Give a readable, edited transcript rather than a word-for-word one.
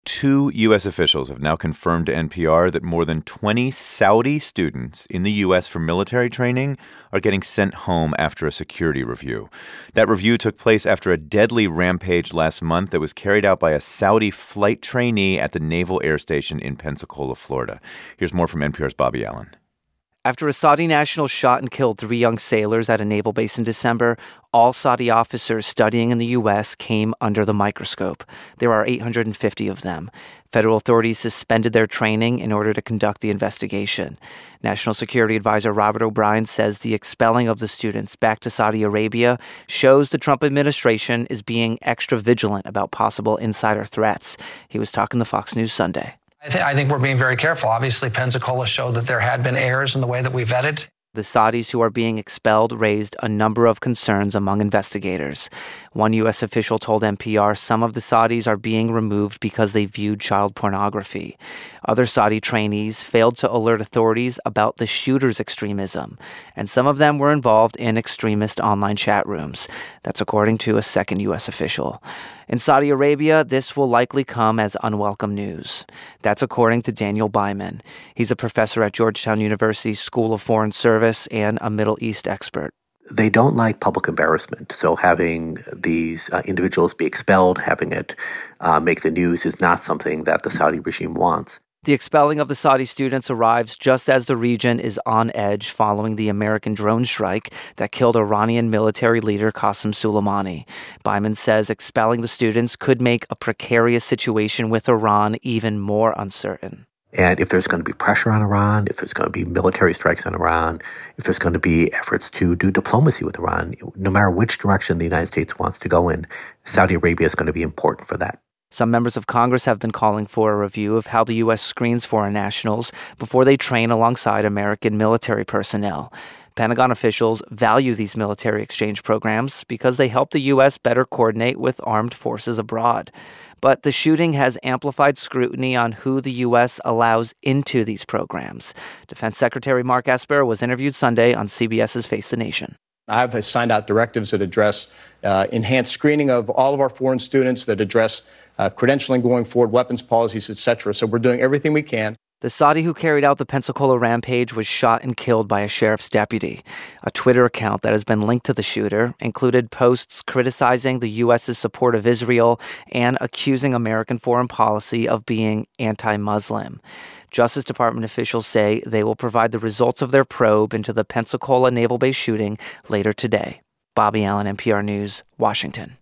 Two U.S. officials have now confirmed to NPR that more than 20 Saudi students in the U.S. for military training are getting sent home after a security review. That review took place after a deadly rampage last month that was carried out by a Saudi flight trainee at the Naval Air Station in Pensacola, Florida. Here's more from NPR's Bobby Allen. After a Saudi national shot and killed 3 young sailors at a naval base in December, all Saudi officers studying in the U.S. came under the microscope. There are 850 of them. Federal authorities suspended their training in order to conduct the investigation. National Security Advisor Robert O'Brien says the expelling of the students back to Saudi Arabia shows the Trump administration is being extra vigilant about possible insider threats. He was talking to Fox News Sunday. I think we're being very careful. Obviously, Pensacola showed that there had been errors in the way that we vetted. The Saudis who are being expelled raised a number of concerns among investigators. One U.S. official told NPR some of the Saudis are being removed because they viewed child pornography. Other Saudi trainees failed to alert authorities about the shooter's extremism, and some of them were involved in extremist online chat rooms. That's according to a second U.S. official. In Saudi Arabia, this will likely come as unwelcome news. That's according to Daniel Byman. He's a professor at Georgetown University's School of Foreign Service and a Middle East expert. They don't like public embarrassment. So having these individuals be expelled, having it make the news is not something that the Saudi regime wants. The expelling of the Saudi students arrives just as the region is on edge following the American drone strike that killed Iranian military leader Qasem Soleimani. Byman says expelling the students could make a precarious situation with Iran even more uncertain. And if there's going to be pressure on Iran, if there's going to be military strikes on Iran, if there's going to be efforts to do diplomacy with Iran, no matter which direction the United States wants to go in, Saudi Arabia is going to be important for that. Some members of Congress have been calling for a review of how the U.S. screens foreign nationals before they train alongside American military personnel. Pentagon officials value these military exchange programs because they help the U.S. better coordinate with armed forces abroad. But the shooting has amplified scrutiny on who the U.S. allows into these programs. Defense Secretary Mark Esper was interviewed Sunday on CBS's Face the Nation. I've signed out directives that address enhanced screening of all of our foreign students, that address credentialing going forward, weapons policies, etc. So we're doing everything we can. The Saudi who carried out the Pensacola rampage was shot and killed by a sheriff's deputy. A Twitter account that has been linked to the shooter included posts criticizing the U.S.'s support of Israel and accusing American foreign policy of being anti-Muslim. Justice Department officials say they will provide the results of their probe into the Pensacola Naval Base shooting later today. Bobby Allen, NPR News, Washington.